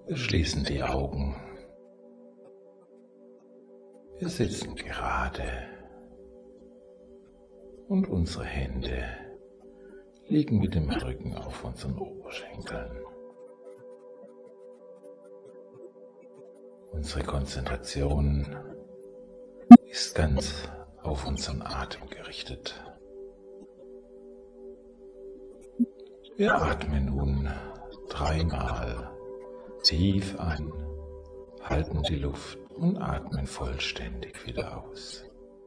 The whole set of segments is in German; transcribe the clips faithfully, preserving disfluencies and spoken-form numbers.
Wir schließen die Augen. Wir sitzen gerade und unsere Hände liegen mit dem Rücken auf unseren Oberschenkeln. Unsere Konzentration ist ganz auf unseren Atem gerichtet. Wir atmen nun dreimal tief ein, halten die Luft und atmen vollständig wieder aus.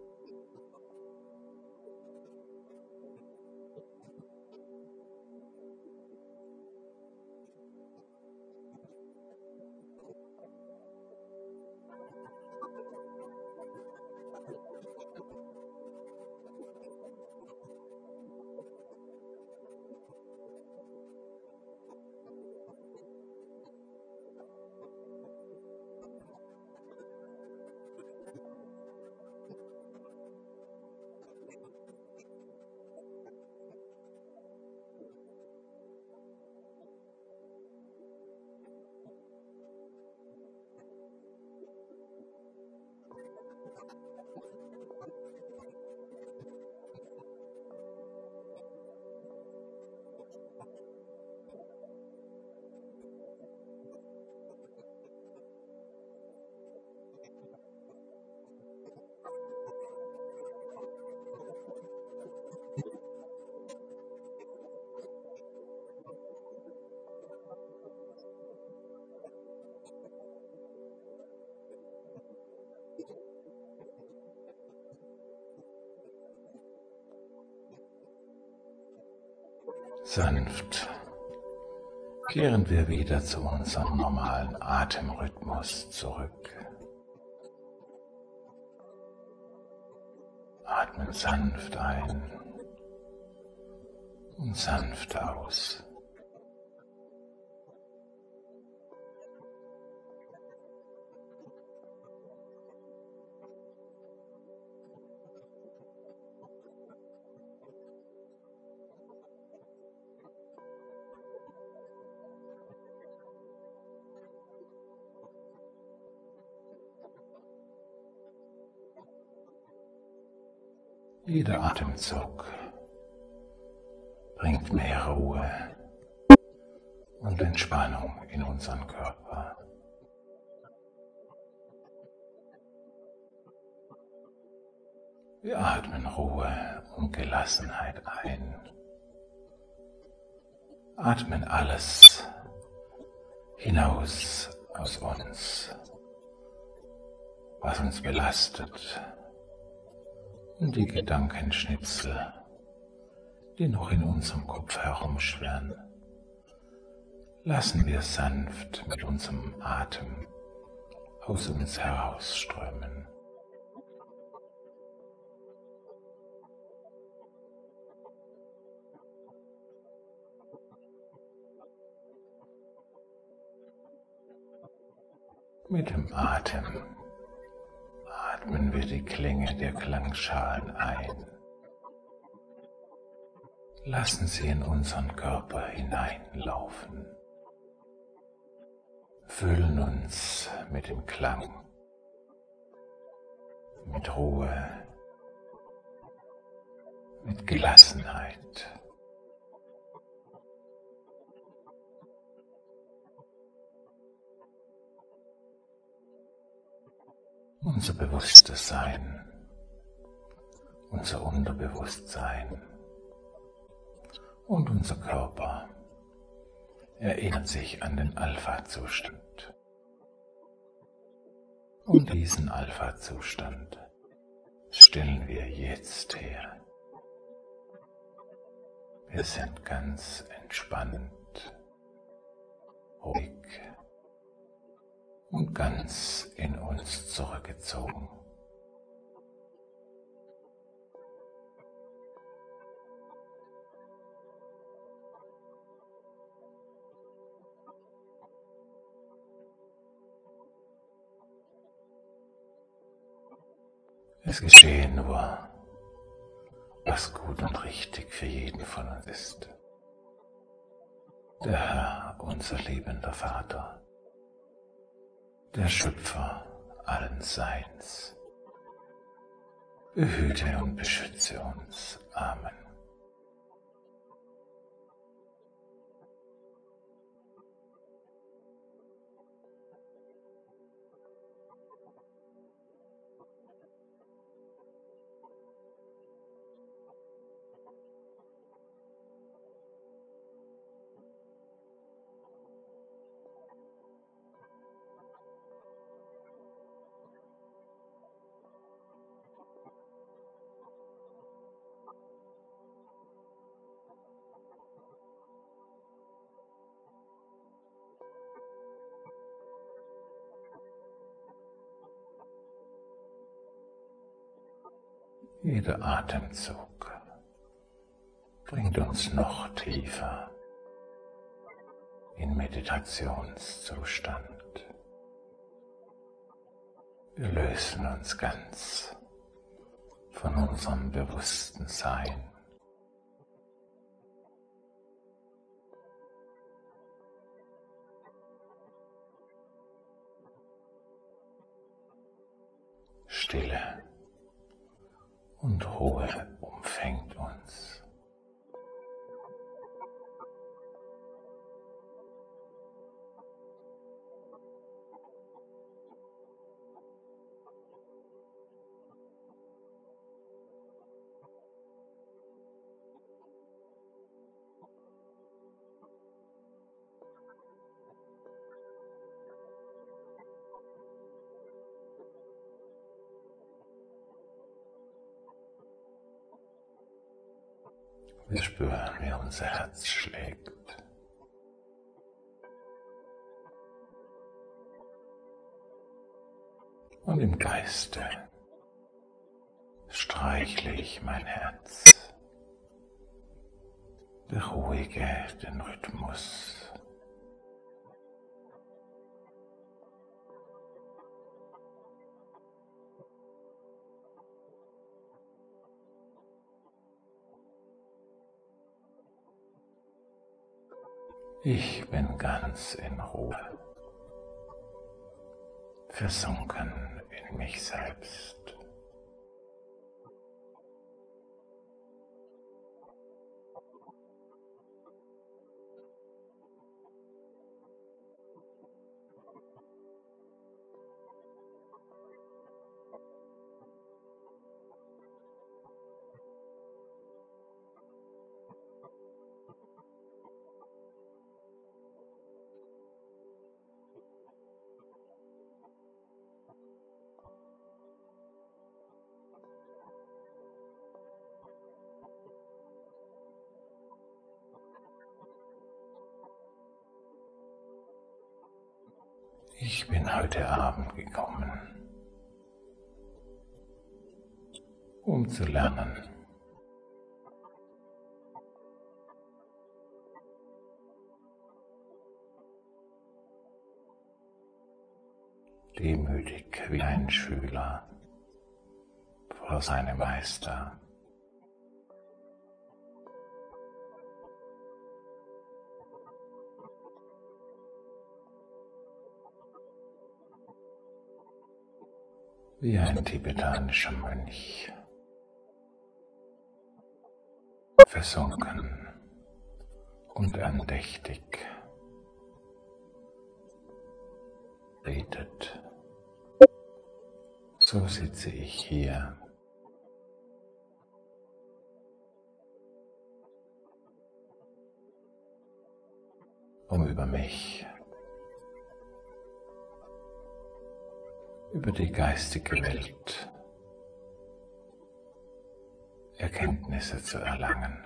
Sanft kehren wir wieder zu unserem normalen Atemrhythmus zurück. Atmen sanft ein und sanft aus. Jeder Atemzug bringt mehr Ruhe und Entspannung in unseren Körper. Wir atmen Ruhe und Gelassenheit ein. Atmen alles hinaus aus uns, was uns belastet. Und die Gedankenschnipsel, die noch in unserem Kopf herumschwirren, lassen wir sanft mit unserem Atem aus uns herausströmen. Mit dem Atem atmen wir die Klänge der Klangschalen ein. Lassen sie in unseren Körper hineinlaufen. Füllen uns mit dem Klang, mit Ruhe, mit Gelassenheit. Unser bewusstes Sein, unser Unterbewusstsein und unser Körper erinnern sich an den Alpha-Zustand. Und diesen Alpha-Zustand stellen wir jetzt her. Wir sind ganz entspannt, ruhig und ganz in uns zurückgezogen. Es geschehe nur, was gut und richtig für jeden von uns ist. Der Herr, unser liebender Vater, der Schöpfer allen Seins, behüte und beschütze uns. Amen. Jeder Atemzug bringt uns noch tiefer in Meditationszustand. Wir lösen uns ganz von unserem bewussten Sein. Stille und Ruhe umfängt uns. Wir spüren, wie unser Herz schlägt. Und im Geiste streichle ich mein Herz, beruhige den Rhythmus. Ich bin ganz in Ruhe, versunken in mich selbst. Ich bin heute Abend gekommen, um zu lernen, demütig wie ein Schüler vor seinem Meister. Wie ein tibetanischer Mönch, versunken und andächtig betet. So sitze ich hier, um über mich, über die geistige Welt Erkenntnisse zu erlangen.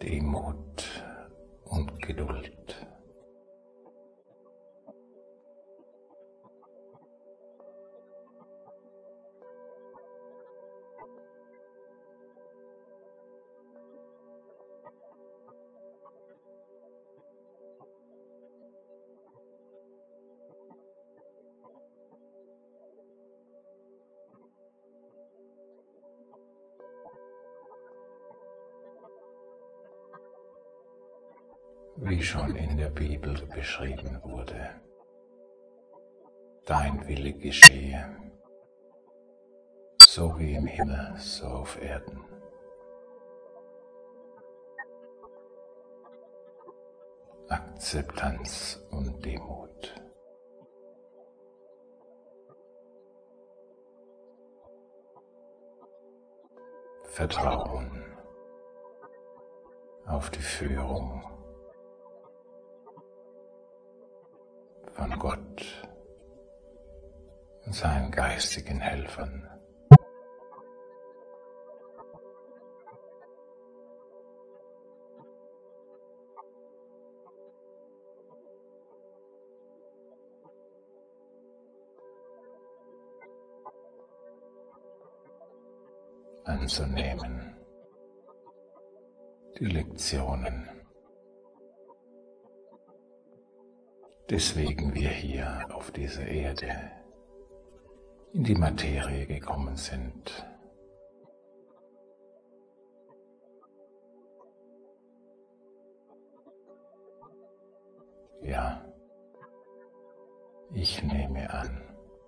Demut und Geduld. Wie schon in der Bibel beschrieben wurde, dein Wille geschehe, so wie im Himmel, so auf Erden. Akzeptanz und Demut. Vertrauen auf die Führung von Gott und seinen geistigen Helfern. Anzunehmen die Lektionen, deswegen wir hier auf dieser Erde in die Materie gekommen sind. Ja, ich nehme an,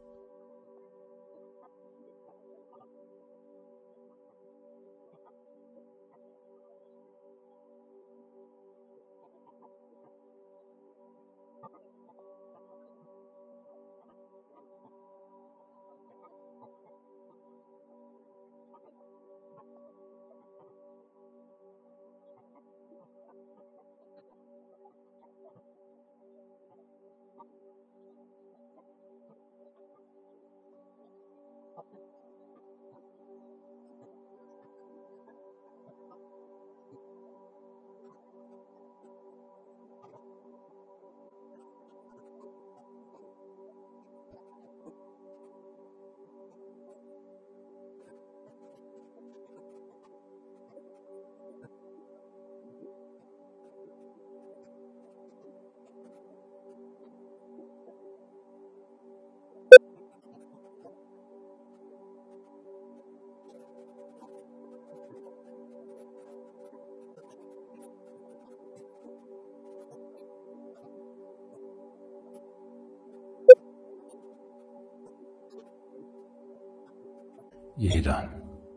jeder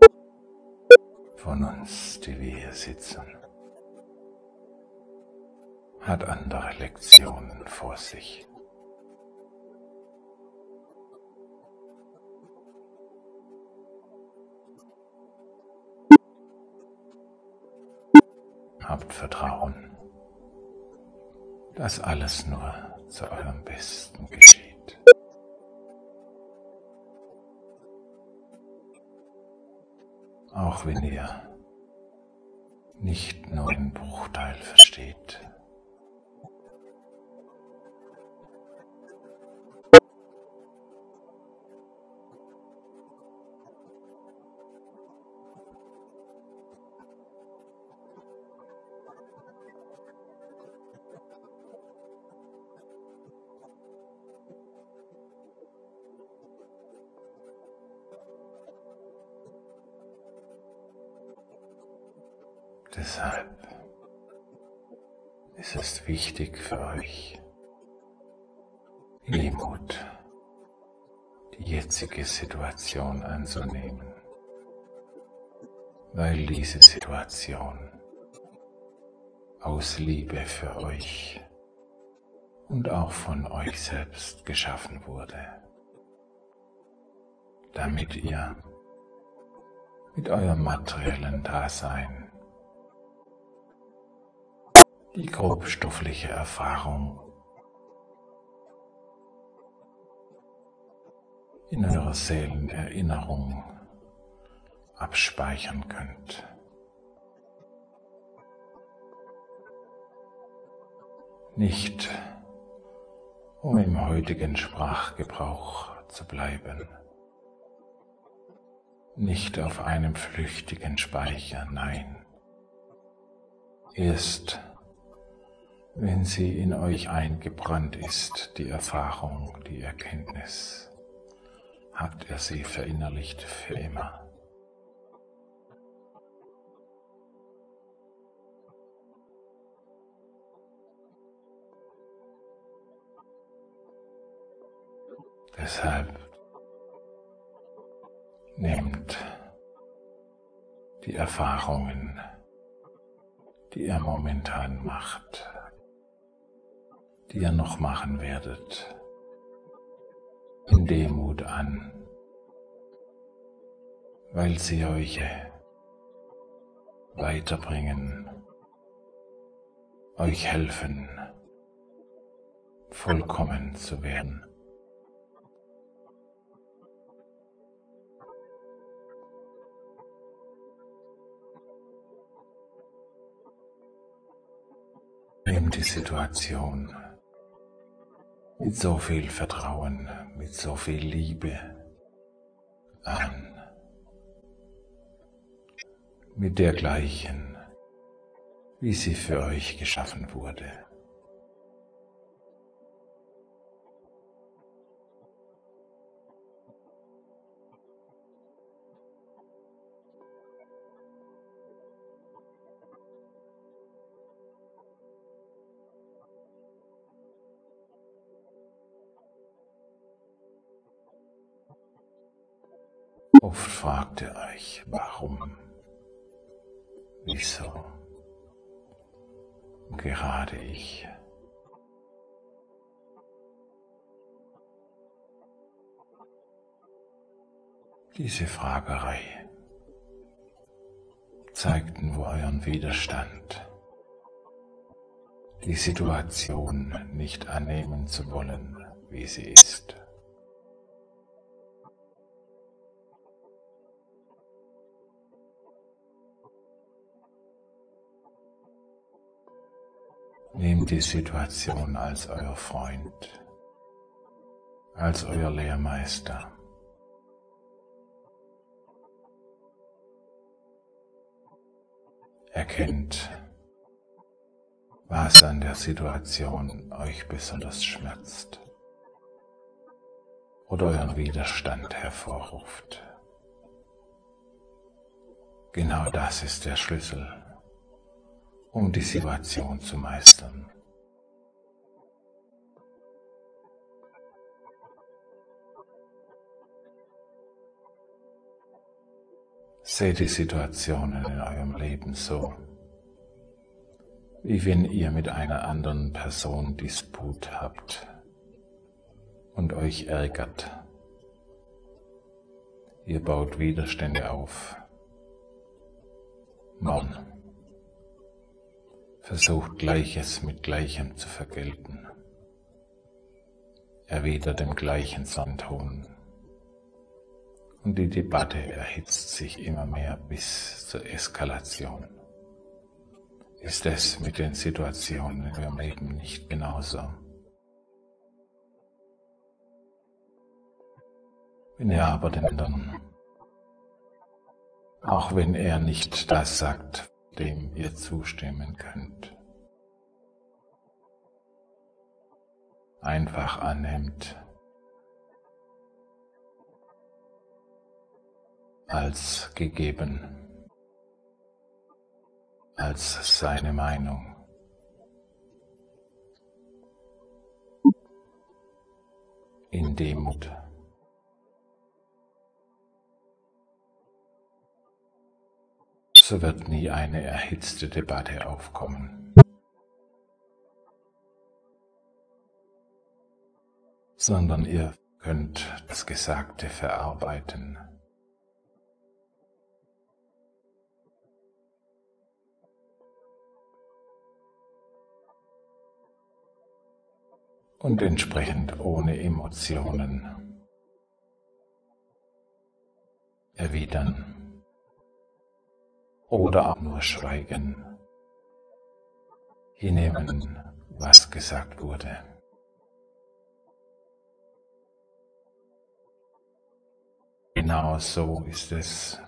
von uns, die wir hier sitzen, hat andere Lektionen vor sich. Habt Vertrauen, dass alles nur zu eurem Besten geschieht. Auch wenn ihr nicht nur einen Bruchteil versteht. Deshalb ist es wichtig für euch, in Demut die jetzige Situation anzunehmen, weil diese Situation aus Liebe für euch und auch von euch selbst geschaffen wurde, damit ihr mit eurem materiellen Dasein die grobstoffliche Erfahrung in eurer Seelenerinnerung abspeichern könnt. nicht um im heutigen Sprachgebrauch zu bleiben, nicht auf einem flüchtigen Speicher, nein, erst wenn sie in euch eingebrannt ist, die Erfahrung, die Erkenntnis, habt ihr sie verinnerlicht für immer. Deshalb nehmt die Erfahrungen, die ihr momentan macht, die ihr noch machen werdet, in Demut an, weil sie euch weiterbringen, euch helfen, vollkommen zu werden. Nehmt die Situation mit so viel Vertrauen, mit so viel Liebe an, mit dergleichen, wie sie für euch geschaffen wurde. Oft fragt ihr euch, warum, wieso, gerade ich. Diese Fragerei zeigt nur euren Widerstand, die Situation nicht annehmen zu wollen, wie sie ist. Nehmt die Situation als euer Freund, als euer Lehrmeister. Erkennt, was an der Situation euch besonders schmerzt oder euren Widerstand hervorruft. Genau das ist der Schlüssel, um die Situation zu meistern. Seht die Situationen in eurem Leben so, wie wenn ihr mit einer anderen Person Disput habt und euch ärgert. Ihr baut Widerstände auf. Man versucht Gleiches mit Gleichem zu vergelten, erwidert im gleichen Sonnenton, und die Debatte erhitzt sich immer mehr bis zur Eskalation. Ist es mit den Situationen in eurem Leben nicht genauso? Wenn ihr aber den anderen, auch wenn er nicht das sagt, dem ihr zustimmen könnt, einfach annehmt als gegeben, als seine Meinung. In Demut. So wird nie eine erhitzte Debatte aufkommen, sondern ihr könnt das Gesagte verarbeiten. Und entsprechend ohne Emotionen erwidern oder auch nur schweigen, hinnehmen, was gesagt wurde. Genau so ist es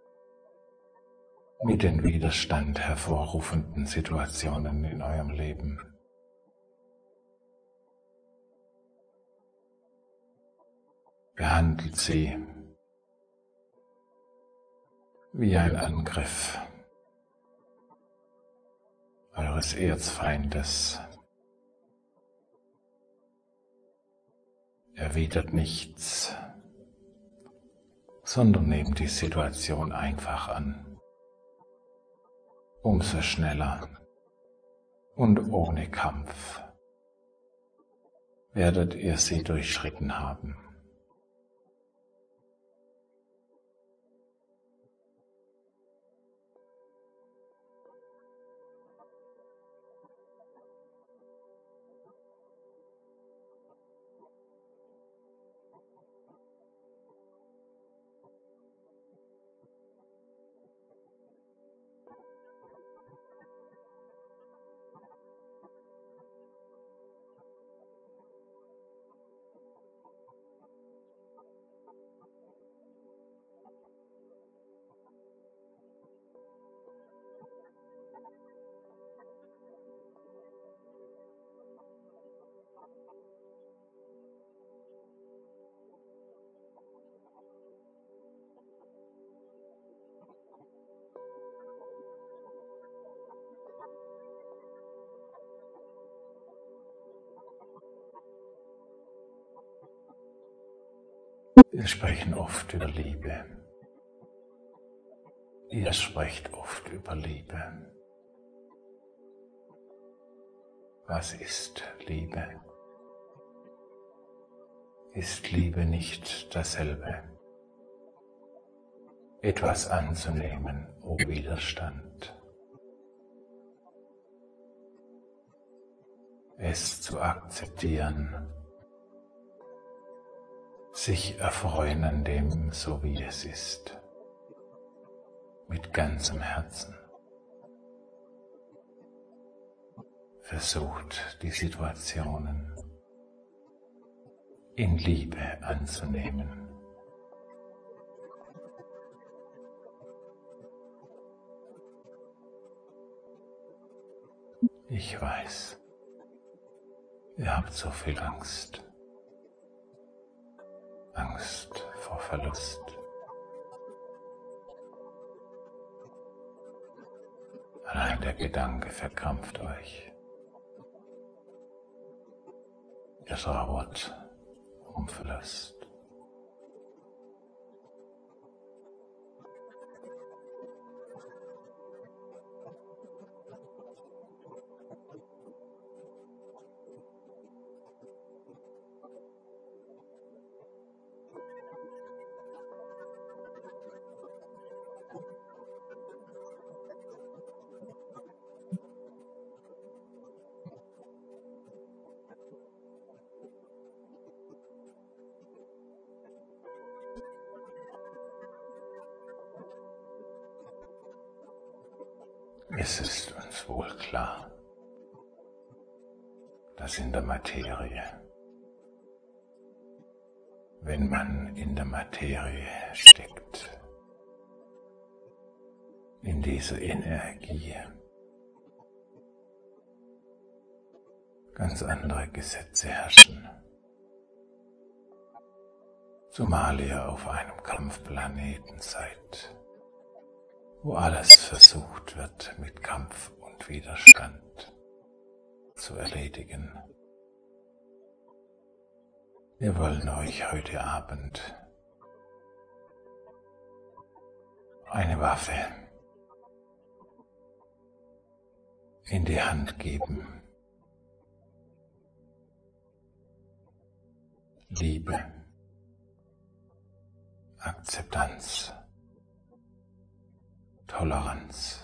mit den Widerstand hervorrufenden Situationen in eurem Leben. Behandelt sie wie ein Angriff eures Erzfeindes. Erwidert nichts, sondern nehmt die Situation einfach an. Umso schneller und ohne Kampf werdet ihr sie durchschritten haben. Wir sprechen oft über Liebe. Ihr sprecht oft über Liebe. Was ist Liebe? Ist Liebe nicht dasselbe? Etwas anzunehmen, o Widerstand. Es zu akzeptieren, sich erfreuen an dem, so wie es ist, mit ganzem Herzen. Versucht, die Situationen in Liebe anzunehmen. Ich weiß, ihr habt so viel Angst. Angst vor Verlust. Allein der Gedanke verkrampft euch. Ihr trauert um Verlust. Es ist uns wohl klar, dass in der Materie, wenn man in der Materie steckt, in dieser Energie, ganz andere Gesetze herrschen, zumal ihr auf einem Kampfplaneten seid, wo alles versucht wird, mit Kampf und Widerstand zu erledigen. Wir wollen euch heute Abend eine Waffe in die Hand geben. Liebe, Akzeptanz, Toleranz.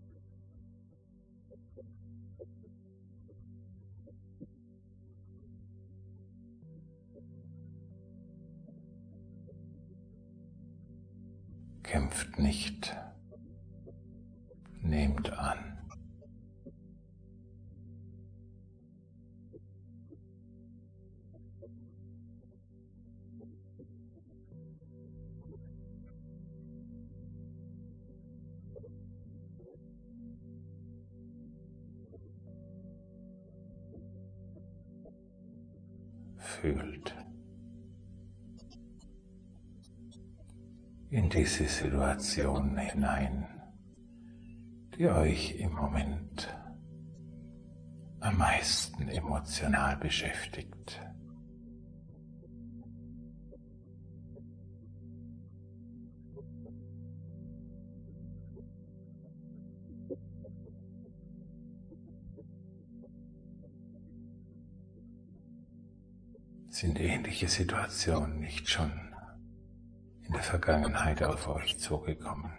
Kämpft nicht, nehmt an. fühlt. In diese Situation hinein, die euch im Moment am meisten emotional beschäftigt. Sind ähnliche Situationen nicht schon in der Vergangenheit auf euch zugekommen?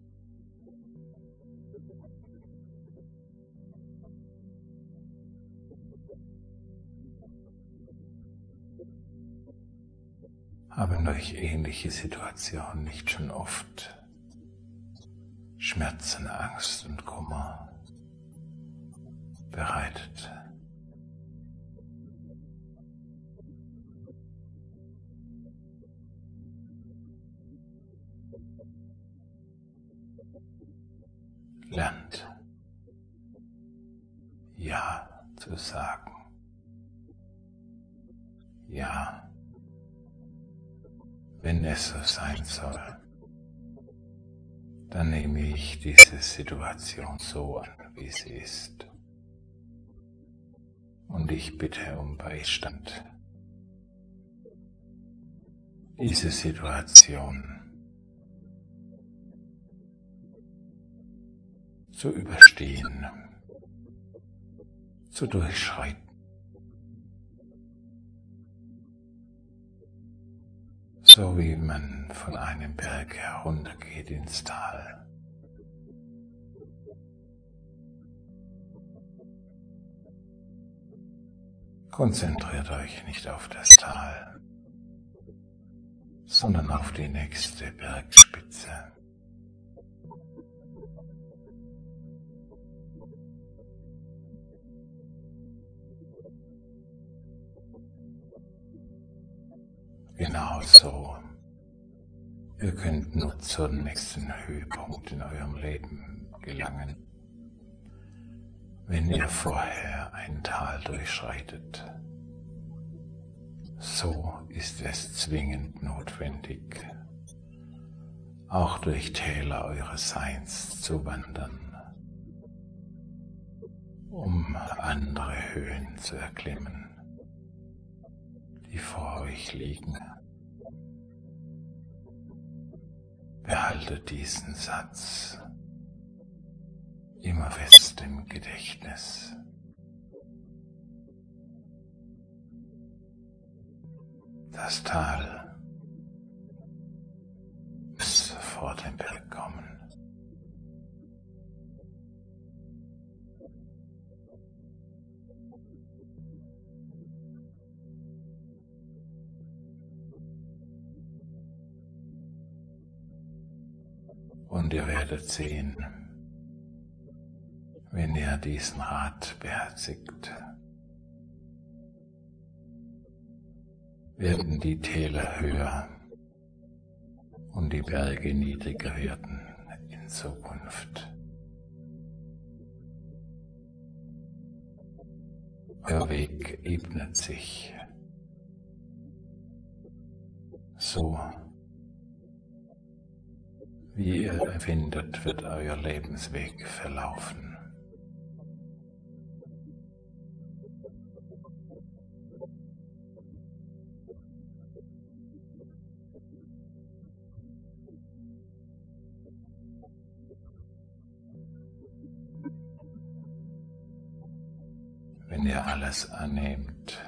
Haben euch ähnliche Situationen nicht schon oft Schmerzen, Angst und Kummer bereitet? Lernt Ja zu sagen. Ja, wenn es so sein soll, dann nehme ich diese Situation so an, wie sie ist. Und ich bitte um Beistand, diese Situation zu überstehen, zu durchschreiten. So wie man von einem Berg heruntergeht ins Tal. Konzentriert euch nicht auf das Tal, sondern auf die nächste Bergspitze. Genauso, ihr könnt nur zum nächsten Höhepunkt in eurem Leben gelangen, wenn ihr vorher ein Tal durchschreitet. So ist es zwingend notwendig, auch durch Täler eures Seins zu wandern, um andere Höhen zu erklimmen, die vor euch liegen. Behaltet diesen Satz immer fest im Gedächtnis. Das Tal muss vor dem Berg kommen. Und ihr werdet sehen, wenn ihr diesen Rat beherzigt, werden die Täler höher und die Berge niedriger werden in Zukunft. Euer Weg ebnet sich so, wie ihr empfindet, wird euer Lebensweg verlaufen. Wenn ihr alles annehmt,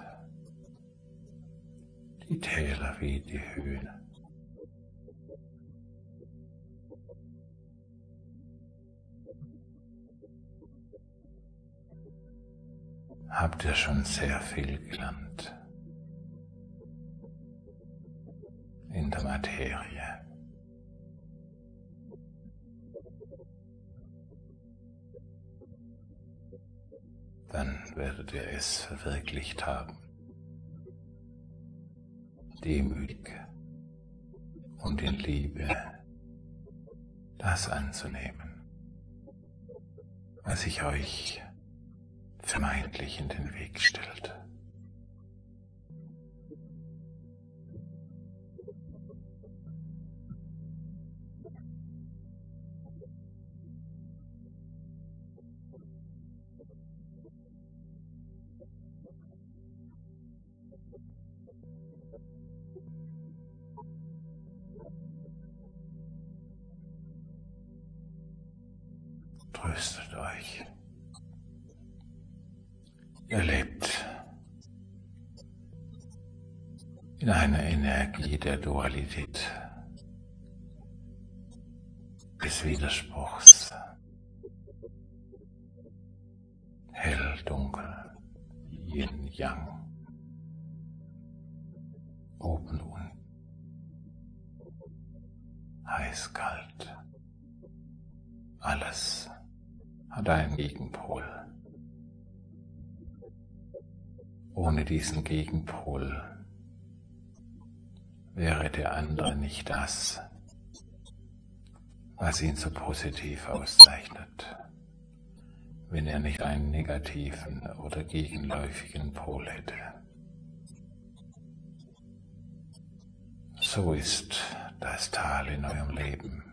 die Täler wie die Höhen, habt ihr schon sehr viel gelernt in der Materie. Dann werdet ihr es verwirklicht haben, demütig und in Liebe das anzunehmen, was sich euch vermeintlich in den Weg stellt. Tröstet euch. Ihr lebt in einer Energie der Dualität, des Widerspruchs, hell, dunkel, Yin, Yang, oben, unten, heiß, kalt, alles hat einen Gegenpol. Ohne diesen Gegenpol wäre der andere nicht das, was ihn so positiv auszeichnet, wenn er nicht einen negativen oder gegenläufigen Pol hätte. So ist das Tal in eurem Leben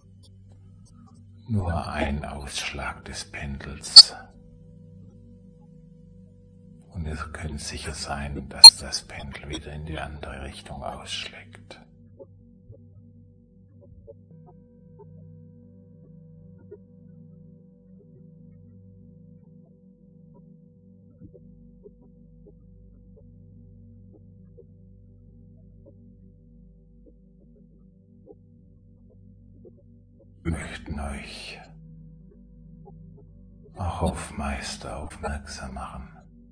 nur ein Ausschlag des Pendels. Und ihr könnt sicher sein, dass das Pendel wieder in die andere Richtung ausschlägt. Wir möchten euch auch auf Meister aufmerksam machen.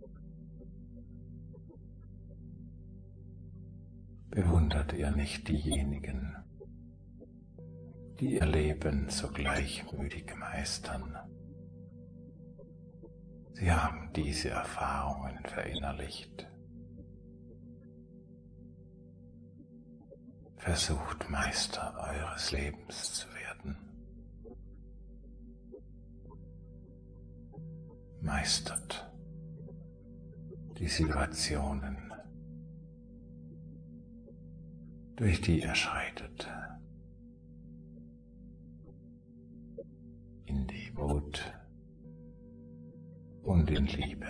Bewundert ihr nicht diejenigen, die ihr Leben so gleichmütig meistern? Sie haben diese Erfahrungen verinnerlicht. Versucht Meister eures Lebens zu werden. Meistert die Situationen, durch die ihr schreitet, in Demut und in Liebe.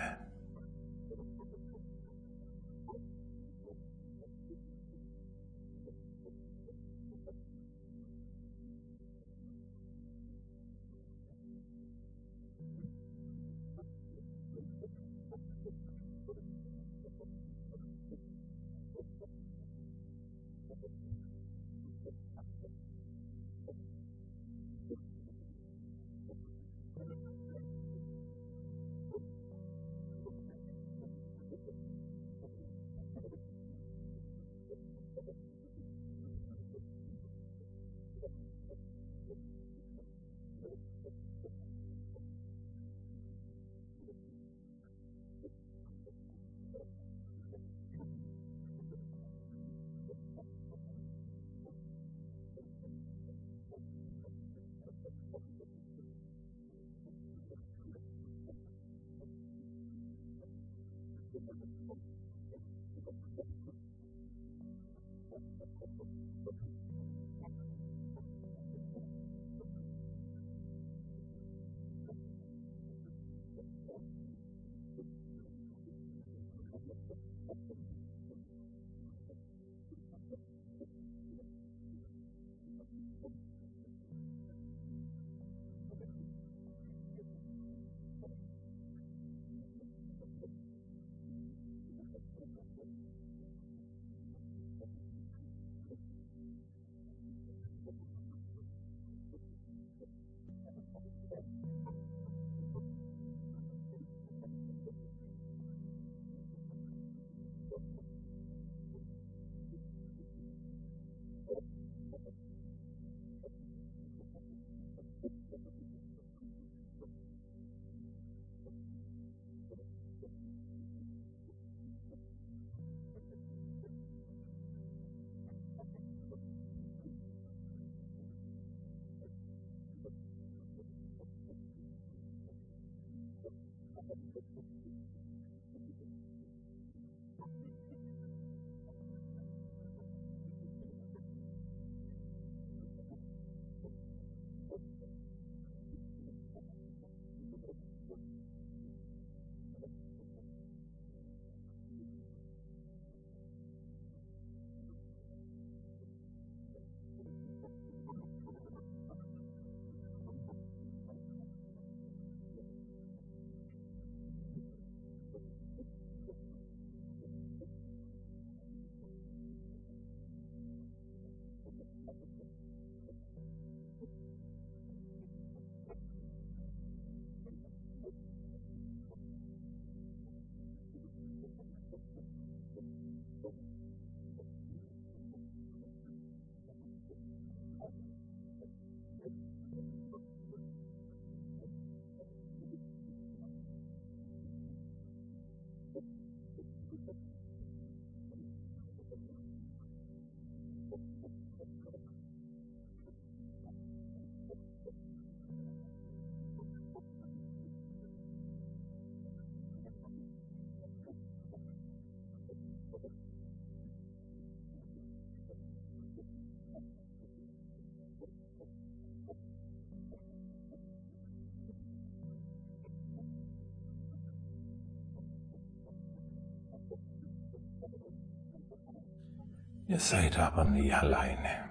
Ihr seid aber nie alleine.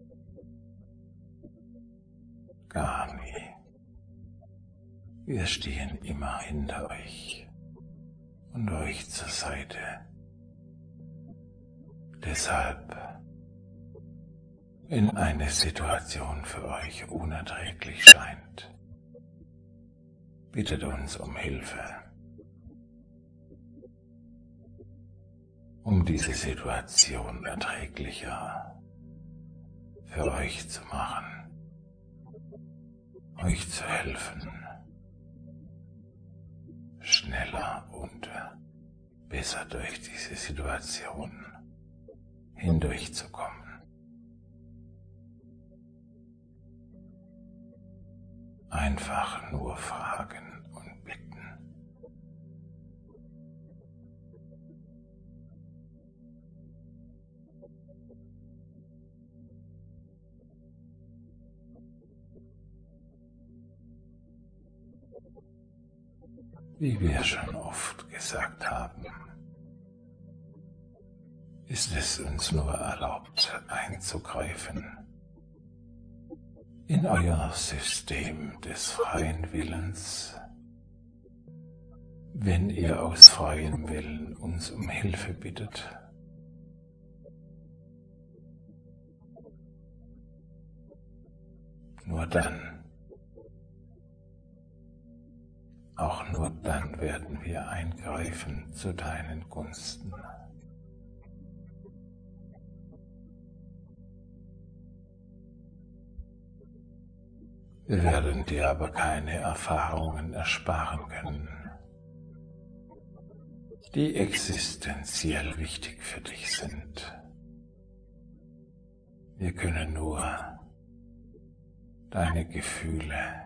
Gar nie. Wir stehen immer hinter euch und euch zur Seite. Deshalb, wenn eine Situation für euch unerträglich scheint, bittet uns um Hilfe, um diese Situation erträglicher für euch zu machen, euch zu helfen, schneller und besser durch diese Situation hindurchzukommen. Einfach nur fragen und bitten. Wie wir schon oft gesagt haben, ist es uns nur erlaubt, einzugreifen in euer System des freien Willens, wenn ihr aus freiem Willen uns um Hilfe bittet. Nur dann, auch nur dann werden wir eingreifen zu deinen Gunsten. Wir werden dir aber keine Erfahrungen ersparen können, die existenziell wichtig für dich sind. Wir können nur deine Gefühle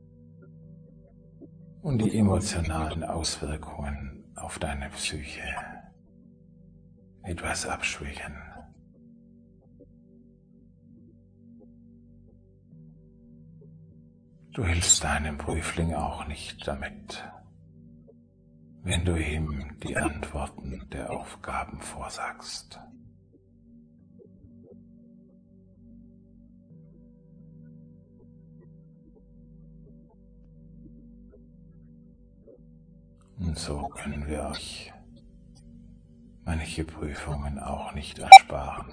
und die emotionalen Auswirkungen auf deine Psyche etwas abschwächen. Du hilfst deinem Prüfling auch nicht damit, wenn du ihm die Antworten der Aufgaben vorsagst. Und so können wir euch manche Prüfungen auch nicht ersparen.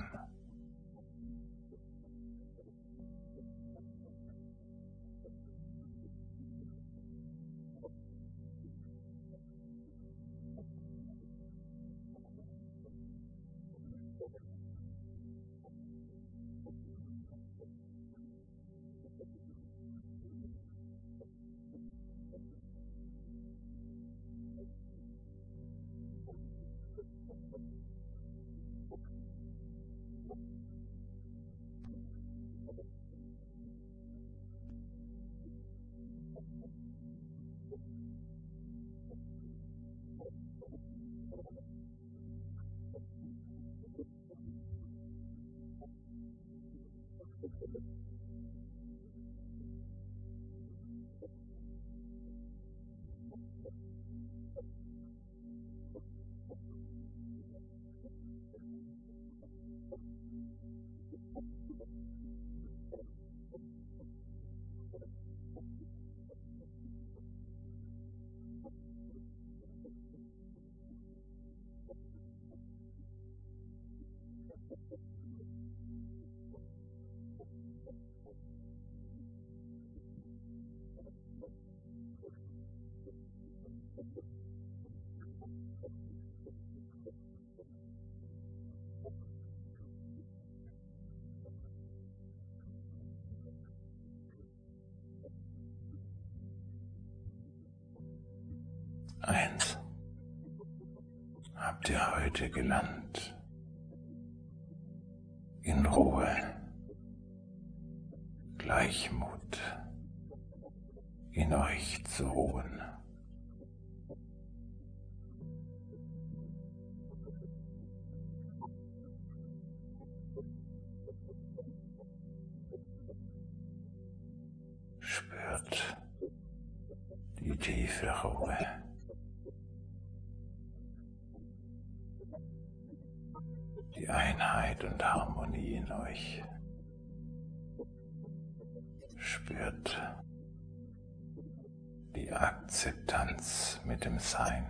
ihr heute gelernt, in Ruhe, Gleichmut in euch zu ruhen. Spürt die tiefe Ruhe. Die Einheit und Harmonie in euch. Spürt die Akzeptanz mit dem Sein.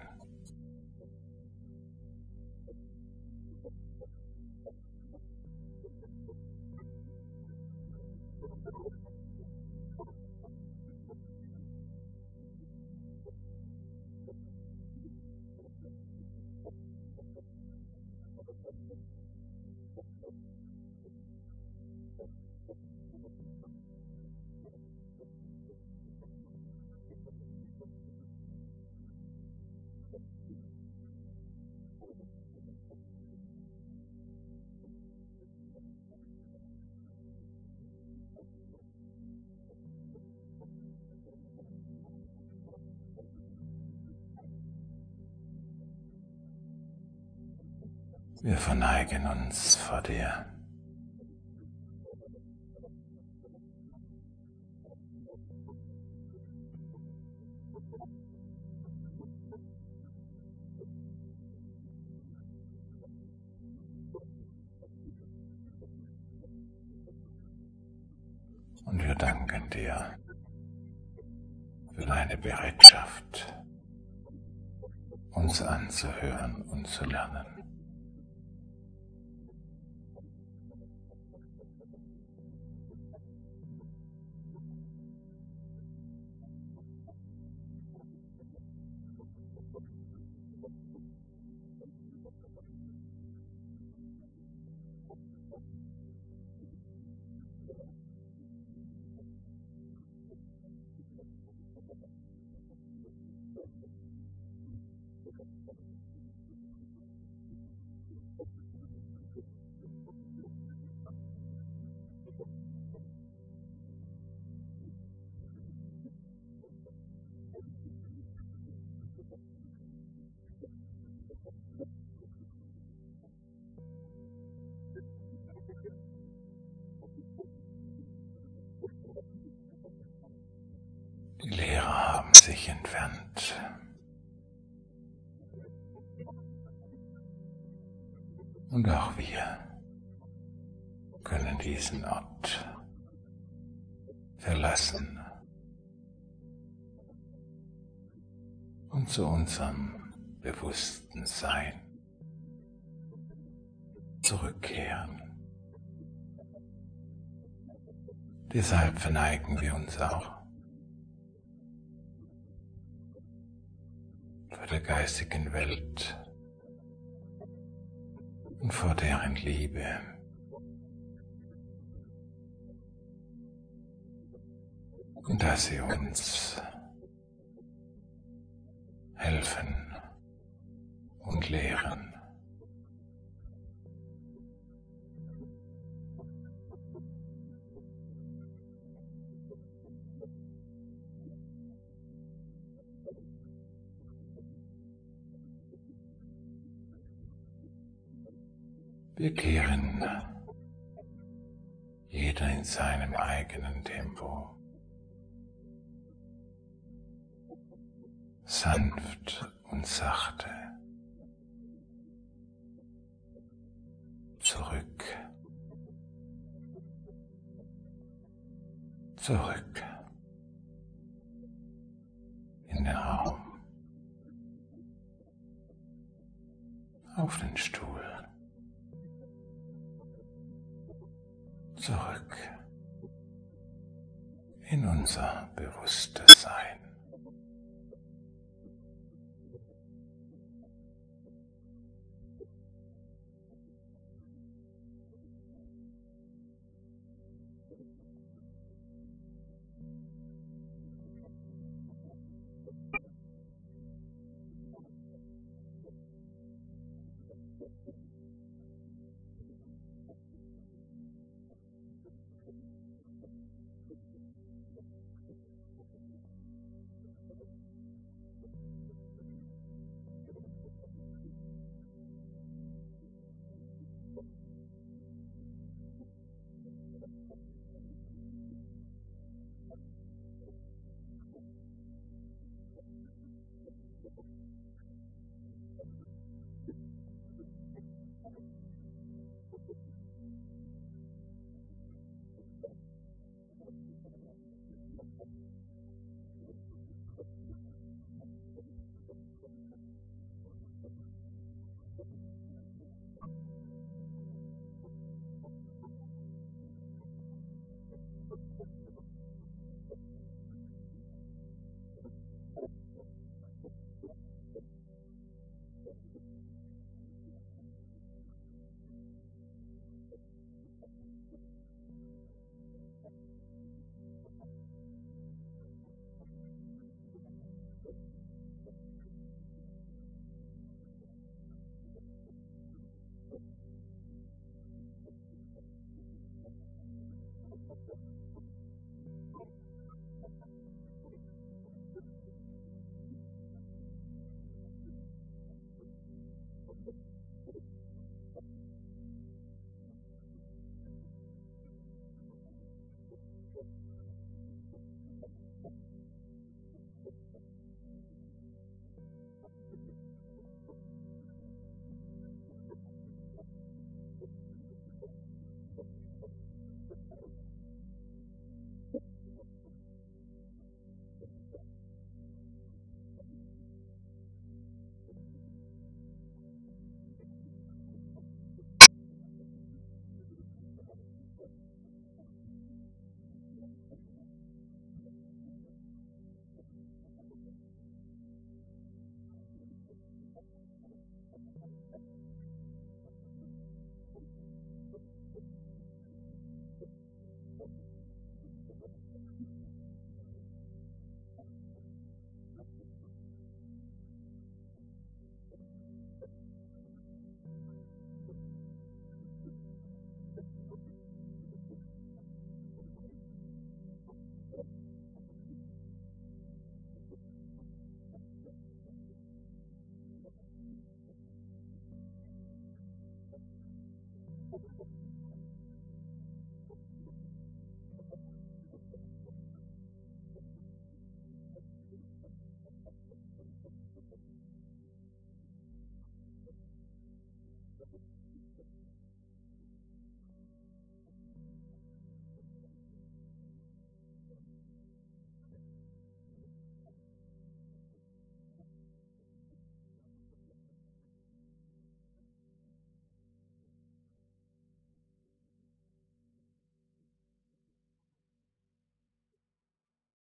Wir verneigen uns vor dir. Und wir danken dir für deine Bereitschaft, uns anzuhören und zu lernen. Die Lehrer haben sich entfernt. Und auch wir können diesen Ort verlassen und zu unserem bewussten Sein zurückkehren. Deshalb verneigen wir uns auch vor der geistigen Welt und vor deren Liebe. Und dass sie uns helfen und lehren. Wir kehren jeder in seinem eigenen Tempo, sanft und sachte, zurück, zurück in den Raum, auf den Stuhl, zurück in unser bewusstes Sein.